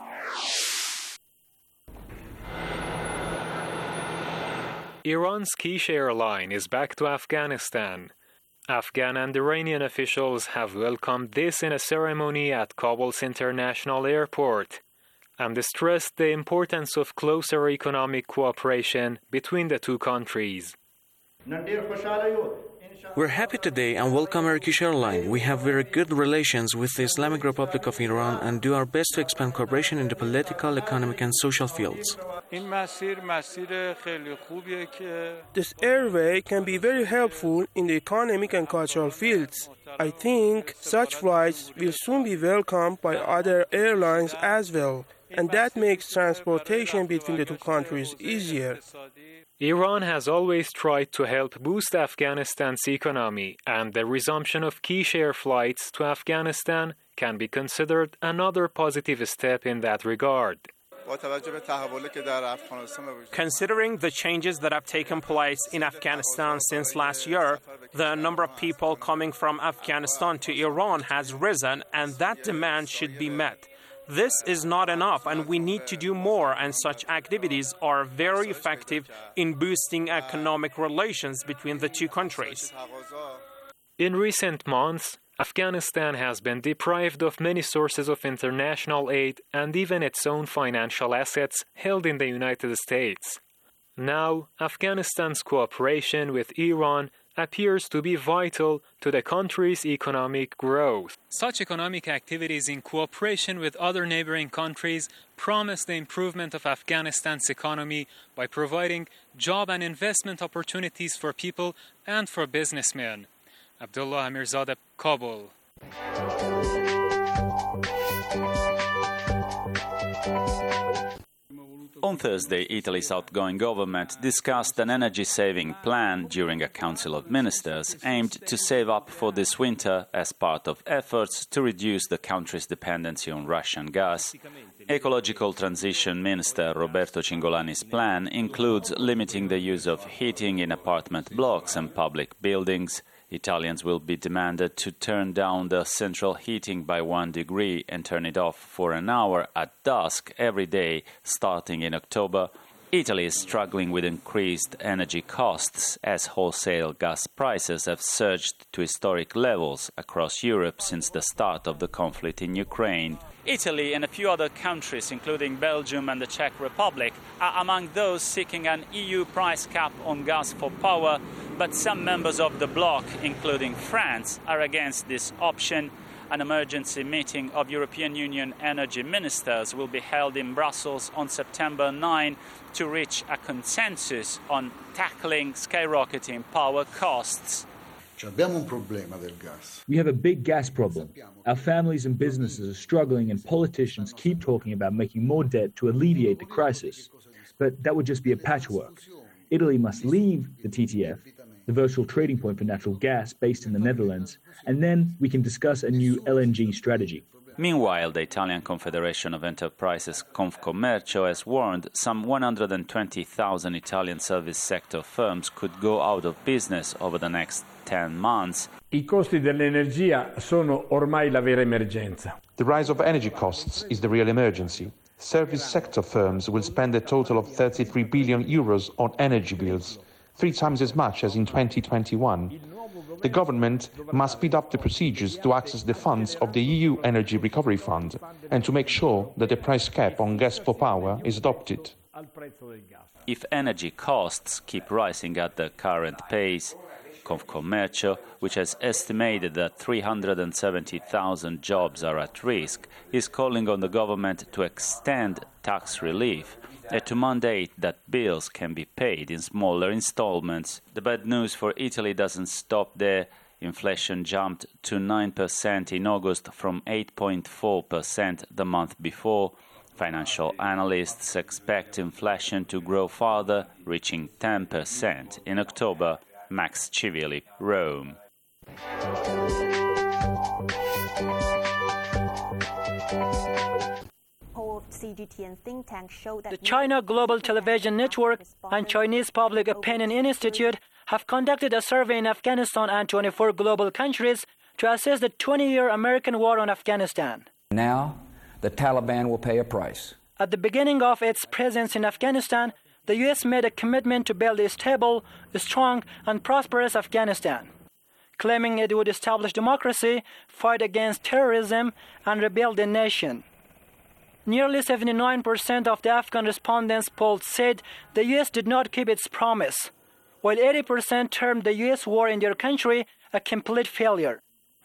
Iran's Kish airline is back to Afghanistan. Afghan and Iranian officials have welcomed this in a ceremony at Kabul's International Airport and stressed the importance of closer economic cooperation between the two countries. We're happy today and welcome Turkish Airline. We have very good relations with the Islamic Republic of Iran and do our best to expand cooperation in the political, economic and social fields. This airway can be very helpful in the economic and cultural fields. I think such flights will soon be welcomed by other airlines as well, and that makes transportation between the two countries easier. Iran has always tried to help boost Afghanistan's economy, and the resumption of Kish Air flights to Afghanistan can be considered another positive step in that regard. Considering the changes that have taken place in Afghanistan since last year, the number of people coming from Afghanistan to Iran has risen, and that demand should be met. This is not enough, and we need to do more, and such activities are very effective in boosting economic relations between the two countries. In recent months, Afghanistan has been deprived of many sources of international aid and even its own financial assets held in the United States. Now, Afghanistan's cooperation with Iran appears to be vital to the country's economic growth. Such economic activities in cooperation with other neighboring countries promise the improvement of Afghanistan's economy by providing job and investment opportunities for people and for businessmen. Abdullah Amirzadeh, Kabul. On Thursday, Italy's outgoing government discussed an energy-saving plan during a Council of Ministers aimed to save up for this winter as part of efforts to reduce the country's dependency on Russian gas. Ecological Transition Minister Roberto Cingolani's plan includes limiting the use of heating in apartment blocks and public buildings. Italians will be demanded to turn down the central heating by one degree and turn it off for an hour at dusk every day, starting in October. Italy is struggling with increased energy costs as wholesale gas prices have surged to historic levels across Europe since the start of the conflict in Ukraine. Italy and a few other countries, including Belgium and the Czech Republic, are among those seeking an E U price cap on gas for power, but some members of the bloc, including France, are against this option. An emergency meeting of European Union energy ministers will be held in Brussels on September ninth to reach a consensus on tackling skyrocketing power costs. We have a big gas problem. Our families and businesses are struggling, and politicians keep talking about making more debt to alleviate the crisis. But that would just be a patchwork. Italy must leave the T T F, the virtual trading point for natural gas based in the Netherlands, and then we can discuss a new L N G strategy. Meanwhile, the Italian Confederation of Enterprises Confcommercio has warned some one hundred twenty thousand Italian service sector firms could go out of business over the next ten months. I costi dell'energia sono ormai la vera emergenza. The rise of energy costs is the real emergency. Service sector firms will spend a total of thirty-three billion euros on energy bills, three times as much as in twenty twenty-one. The government must speed up the procedures to access the funds of the E U Energy Recovery Fund and to make sure that the price cap on gas for power is adopted. If energy costs keep rising at the current pace, Confcommercio, which has estimated that three hundred seventy thousand jobs are at risk, is calling on the government to extend tax relief and to mandate that bills can be paid in smaller installments. The bad news for Italy doesn't stop there. Inflation jumped to nine percent in August from eight point four percent the month before. Financial analysts expect inflation to grow further, reaching ten percent in October. Max Civilli, Rome. The China Global Television Network and Chinese Public Opinion Institute have conducted a survey in Afghanistan and twenty-four global countries to assess the twenty-year American war on Afghanistan. Now, the Taliban will pay a price. At the beginning of its presence in Afghanistan, the U S made a commitment to build a stable, strong, and prosperous Afghanistan, claiming it would establish democracy, fight against terrorism, and rebuild the nation. Nearly seventy-nine percent of the Afghan respondents polled said the U S did not keep its promise, while eighty percent termed the U S war in their country a complete failure.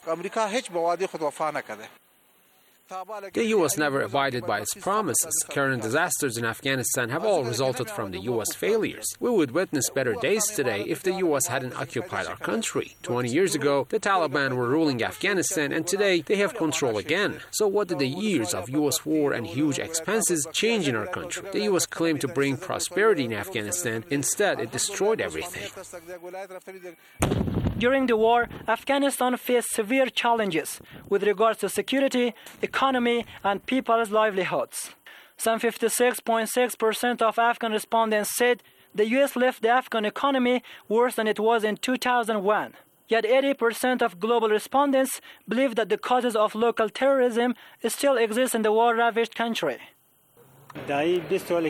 The U S never abided by its promises. Current disasters in Afghanistan have all resulted from the U S failures. We would witness better days today if the U S hadn't occupied our country. Twenty years ago, the Taliban were ruling Afghanistan, and today they have control again. So what did the years of U S war and huge expenses change in our country? The U S claimed to bring prosperity in Afghanistan. Instead, it destroyed everything. During the war, Afghanistan faced severe challenges with regards to security, economy, and people's livelihoods. Some fifty-six point six percent of Afghan respondents said the U S left the Afghan economy worse than it was in two thousand one. Yet eighty percent of global respondents believe that the causes of local terrorism still exist in the war-ravaged country. I'd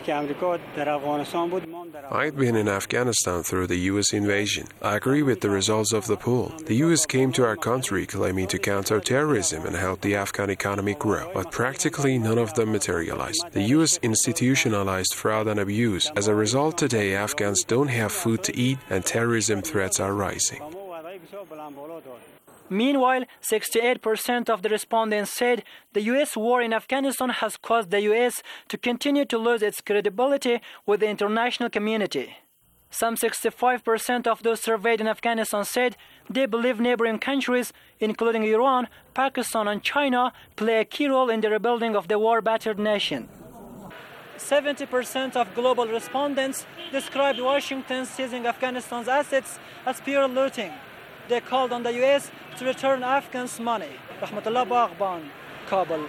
been in Afghanistan through the U S invasion. I agree with the results of the poll. The U S came to our country claiming to counter terrorism and help the Afghan economy grow, but practically none of them materialized. The U S institutionalized fraud and abuse. As a result, today Afghans don't have food to eat and terrorism threats are rising. Meanwhile, sixty-eight percent of the respondents said the U S war in Afghanistan has caused the U S to continue to lose its credibility with the international community. Some sixty-five percent of those surveyed in Afghanistan said they believe neighboring countries, including Iran, Pakistan, and China, play a key role in the rebuilding of the war-battered nation. seventy percent of global respondents described Washington seizing Afghanistan's assets as pure looting. They called on the U S to return Afghans' money. Rahmatullah Baghban, Kabul.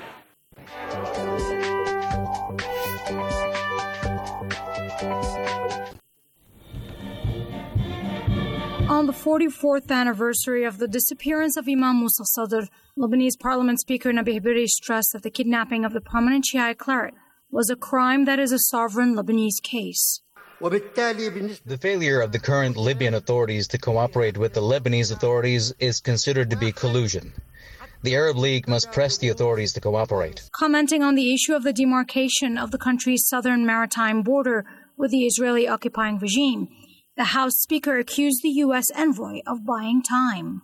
On the forty-fourth anniversary of the disappearance of Imam Musa Sadr, Lebanese Parliament Speaker Nabih Berri stressed that the kidnapping of the prominent Shiite cleric was a crime that is a sovereign Lebanese case. The failure of the current Libyan authorities to cooperate with the Lebanese authorities is considered to be collusion. The Arab League must press the authorities to cooperate. Commenting on the issue of the demarcation of the country's southern maritime border with the Israeli occupying regime, the House Speaker accused the U S envoy of buying time.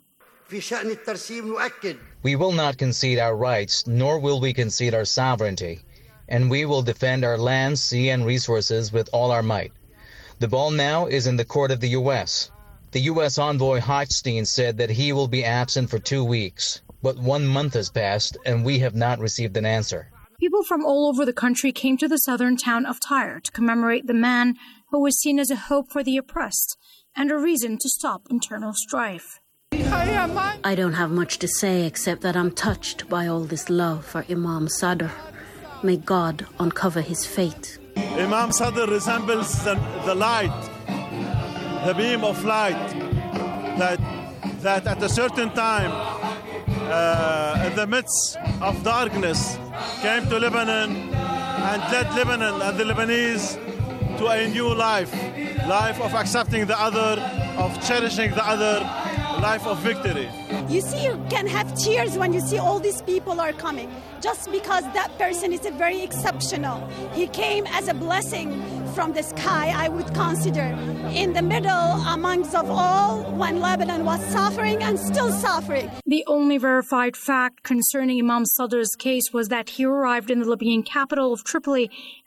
We will not concede our rights, nor will we concede our sovereignty, and we will defend our land, sea, and resources with all our might. The ball now is in the court of the U S. The U S envoy Hochstein said that he will be absent for two weeks, but one month has passed and we have not received an answer. People from all over the country came to the southern town of Tyre to commemorate the man who was seen as a hope for the oppressed and a reason to stop internal strife. I don't have much to say except that I'm touched by all this love for Imam Sadr. May God uncover his fate. Imam Sadr resembles the, the light, the beam of light that, that at a certain time, uh, in the midst of darkness, came to Lebanon and led Lebanon and the Lebanese to a new life, life of accepting the other, of cherishing the other, life of victory. You see, you can have tears when you see all these people are coming, just because that person is a very exceptional. He came as a blessing from the sky, I would consider. In the middle, amongst of all, when Lebanon was suffering and still suffering. The only verified fact concerning Imam Sadr's case was that he arrived in the Libyan capital of Tripoli